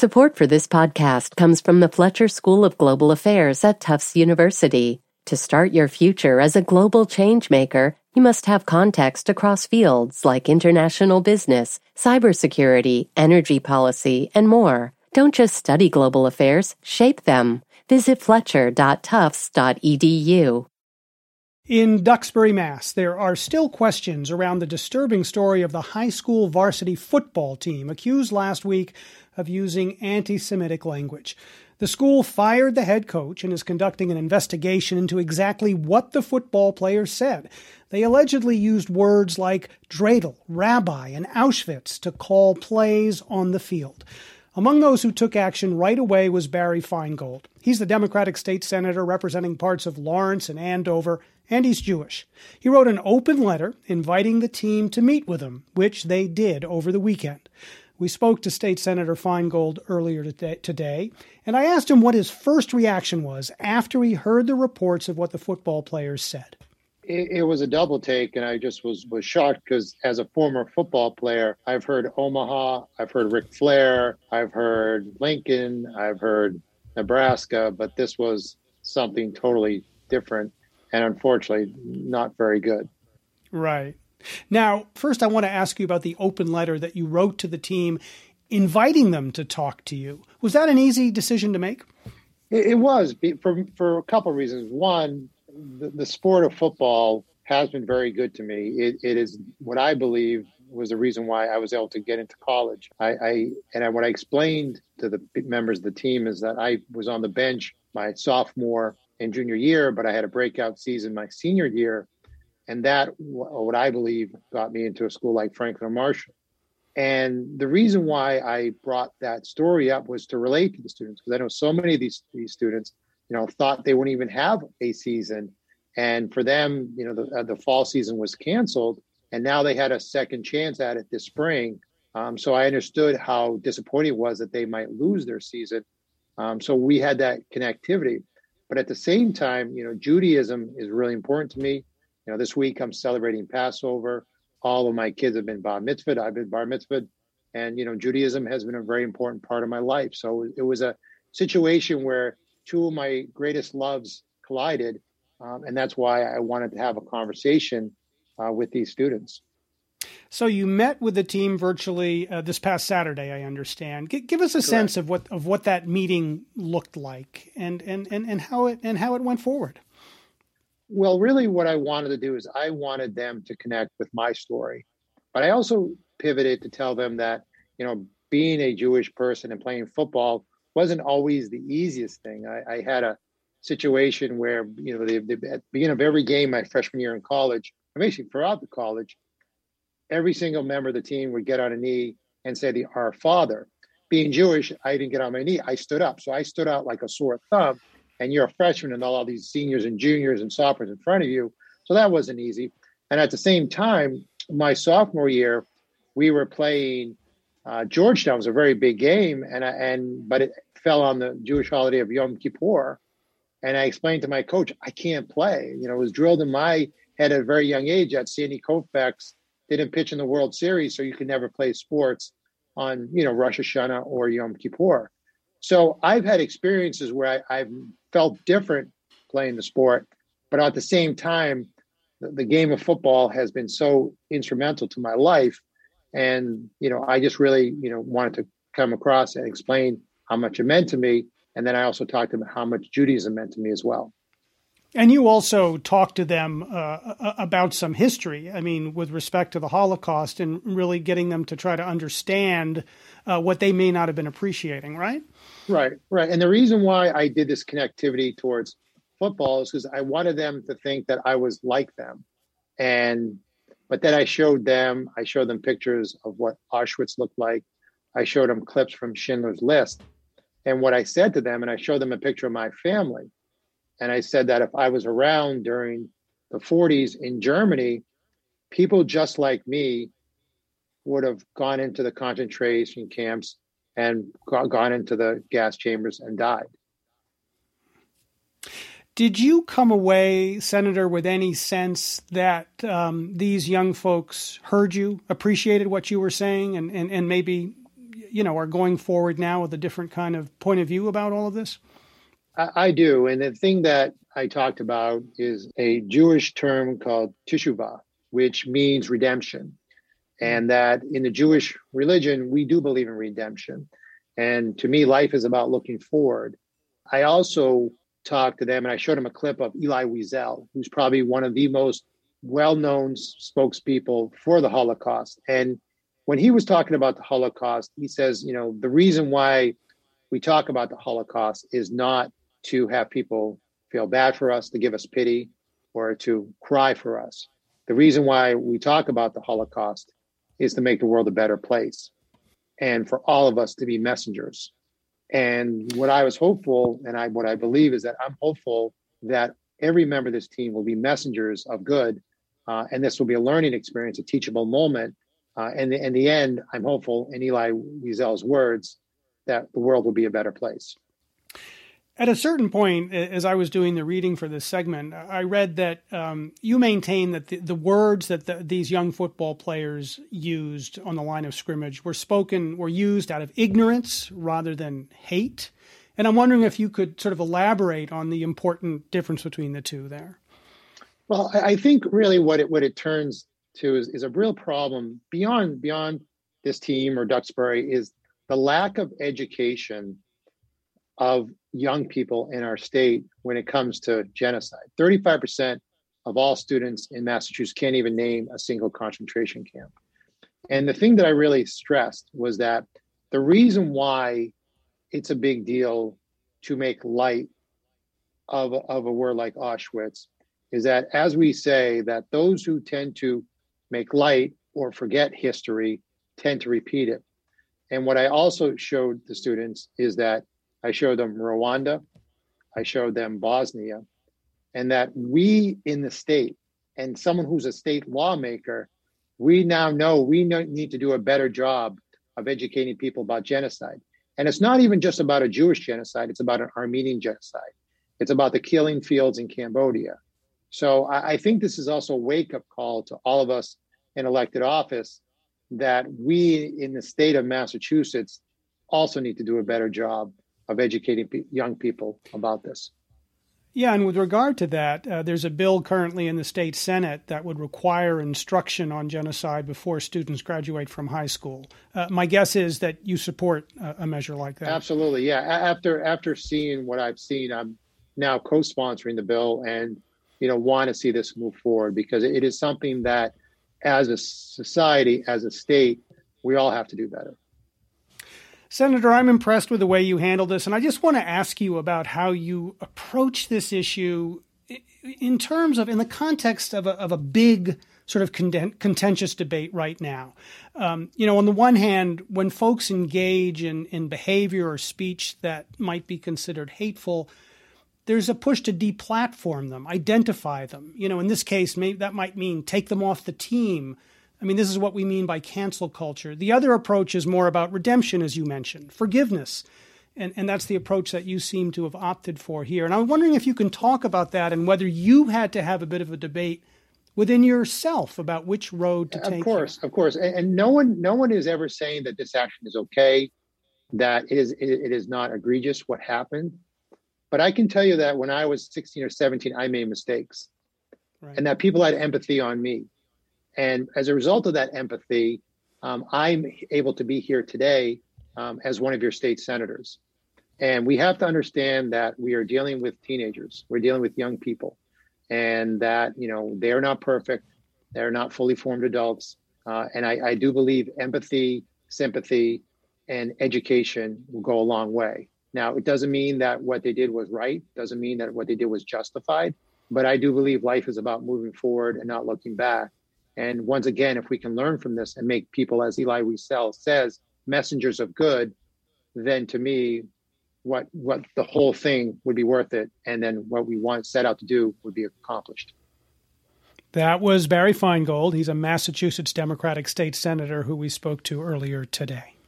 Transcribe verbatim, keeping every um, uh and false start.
Support for this podcast comes from the Fletcher School of Global Affairs at Tufts University. To start your future as a global changemaker, you must have context across fields like international business, cybersecurity, energy policy, and more. Don't just study global affairs, shape them. Visit fletcher dot tufts dot e d u. In Duxbury, Mass, there are still questions around the disturbing story of the high school varsity football team accused last week of using anti-Semitic language. The school fired the head coach and is conducting an investigation into exactly what the football players said. They allegedly used words like dreidel, rabbi, and Auschwitz to call plays on the field. Among those who took action right away was Barry Feingold. He's the Democratic state senator representing parts of Lawrence and Andover, and he's Jewish. He wrote an open letter inviting the team to meet with him, which they did over the weekend. We spoke to State Senator Feingold earlier today, and I asked him what his first reaction was after he heard the reports of what the football players said. It, it was a double take, and I just was, was shocked because as a former football player, I've heard Omaha, I've heard Ric Flair, I've heard Lincoln, I've heard Nebraska, but this was something totally different and unfortunately not very good. Right. Now, first, I want to ask you about the open letter that you wrote to the team, inviting them to talk to you. Was that an easy decision to make? It, it was for for a couple of reasons. One, the, the sport of football has been very good to me. It, it is what I believe was the reason why I was able to get into college. I, I and I, what I explained to the members of the team is that I was on the bench my sophomore and junior year, but I had a breakout season my senior year. And that, what I believe, got me into a school like Franklin Marshall. And the reason why I brought that story up was to relate to the students, because I know so many of these, these students, you know, thought they wouldn't even have a season. And for them, you know, the, uh, the fall season was canceled, and now they had a second chance at it this spring. Um, so I understood how disappointing it was that they might lose their season. Um, so we had that connectivity. But at the same time, you know, Judaism is really important to me. You know, this week I'm celebrating Passover. All of my kids have been bar mitzvahed. I've been bar mitzvahed. And, you know, Judaism has been a very important part of my life. So it was a situation where two of my greatest loves collided. Um, and that's why I wanted to have a conversation uh, with these students. So you met with the team virtually uh, this past Saturday, I understand. G- give us a Correct. sense of what of what that meeting looked like and, and, and, and how it and how it went forward. Well, really what I wanted to do is I wanted them to connect with my story, but I also pivoted to tell them that, you know, being a Jewish person and playing football wasn't always the easiest thing. I, I had a situation where, you know, the, the, at the beginning of every game my freshman year in college, or basically throughout the college, every single member of the team would get on a knee and say the Our Father. Being Jewish, I didn't get on my knee. I stood up. So I stood out like a sore thumb. And you're a freshman and all these seniors and juniors and sophomores in front of you. So that wasn't easy. And at the same time, my sophomore year, we were playing uh, Georgetown. It was a very big game, and and but it fell on the Jewish holiday of Yom Kippur. And I explained to my coach, I can't play. You know, it was drilled in my head at a very young age that Sandy Koufax didn't pitch in the World Series, so you could never play sports on, you know, Rosh Hashanah or Yom Kippur. So I've had experiences where I, I've felt different playing the sport, but at the same time, the, the game of football has been so instrumental to my life. And, you know, I just really, you know, wanted to come across and explain how much it meant to me. And then I also talked to them how much Judaism meant to me as well. And you also talked to them uh, about some history, I mean, with respect to the Holocaust, and really getting them to try to understand uh, what they may not have been appreciating, right? Right, right. And the reason why I did this connectivity towards football is because I wanted them to think that I was like them. And but then I showed them, I showed them pictures of what Auschwitz looked like. I showed them clips from Schindler's List. And what I said to them, and I showed them a picture of my family. And I said that if I was around during the forties in Germany, people just like me would have gone into the concentration camps and gone into the gas chambers and died. Did you come away, Senator, with any sense that um, these young folks heard you, appreciated what you were saying, and, and, and maybe you know, are going forward now with a different kind of point of view about all of this? I, I do. And the thing that I talked about is a Jewish term called teshuvah, which means redemption. And that in the Jewish religion, we do believe in redemption. And to me, life is about looking forward. I also talked to them and I showed them a clip of Elie Wiesel, who's probably one of the most well-known spokespeople for the Holocaust. And when he was talking about the Holocaust, he says, you know, the reason why we talk about the Holocaust is not to have people feel bad for us, to give us pity, or to cry for us. The reason why we talk about the Holocaust is to make the world a better place and for all of us to be messengers. And what I was hopeful, and I what I believe is that I'm hopeful that every member of this team will be messengers of good, uh, and this will be a learning experience, a teachable moment. Uh, and in the end, I'm hopeful, in Elie Wiesel's words, that the world will be a better place. At a certain point, as I was doing the reading for this segment, I read that um, you maintain that the, the words that the, these young football players used on the line of scrimmage were spoken, were used out of ignorance rather than hate. And I'm wondering if you could sort of elaborate on the important difference between the two there. Well, I think really what it what it turns to is, is a real problem beyond beyond this team or Duxbury is the lack of education of young people in our state when it comes to genocide. thirty-five percent of all students in Massachusetts can't even name a single concentration camp. And the thing that I really stressed was that the reason why it's a big deal to make light of, of a word like Auschwitz is that, as we say, that those who tend to make light or forget history tend to repeat it. And what I also showed the students is that I showed them Rwanda, I showed them Bosnia, and that we in the state, and someone who's a state lawmaker, we now know we need to do a better job of educating people about genocide. And it's not even just about a Jewish genocide, it's about an Armenian genocide. It's about the killing fields in Cambodia. So I, I think this is also a wake-up call to all of us in elected office that we in the state of Massachusetts also need to do a better job of educating pe- young people about this. Yeah, and with regard to that, uh, there's a bill currently in the state Senate that would require instruction on genocide before students graduate from high school. Uh, my guess is that you support uh, a measure like that. Absolutely, yeah. After after seeing what I've seen, I'm now co-sponsoring the bill and, you know, want to see this move forward because it is something that, as a society, as a state, we all have to do better. Senator, I'm impressed with the way you handled this, and I just want to ask you about how you approach this issue in terms of, in the context of a, of a big sort of contentious debate right now. Um, you know, on the one hand, when folks engage in, in behavior or speech that might be considered hateful, there's a push to deplatform them, identify them. You know, in this case, maybe that might mean take them off the team. I mean, this is what we mean by cancel culture. The other approach is more about redemption, as you mentioned, forgiveness. And, and that's the approach that you seem to have opted for here. And I'm wondering if you can talk about that and whether you had to have a bit of a debate within yourself about which road to take. Of course, here. of course. And, and no one no one is ever saying that this action is okay, that it is, it, it is not egregious what happened. But I can tell you that when I was sixteen or seventeen, I made mistakes. Right. And that people had empathy on me. And as a result of that empathy, um, I'm able to be here today um, as one of your state senators. And we have to understand that we are dealing with teenagers. We're dealing with young people. And that, you know, they're not perfect. They're not fully formed adults. Uh, and I, I do believe empathy, sympathy, and education will go a long way. Now, it doesn't mean that what they did was right. Doesn't mean that what they did was justified. But I do believe life is about moving forward and not looking back. And once again, if we can learn from this and make people, as Elie Wiesel says, messengers of good, then to me, what what the whole thing would be worth it. And then what we want set out to do would be accomplished. That was Barry Feingold. He's a Massachusetts Democratic state senator who we spoke to earlier today.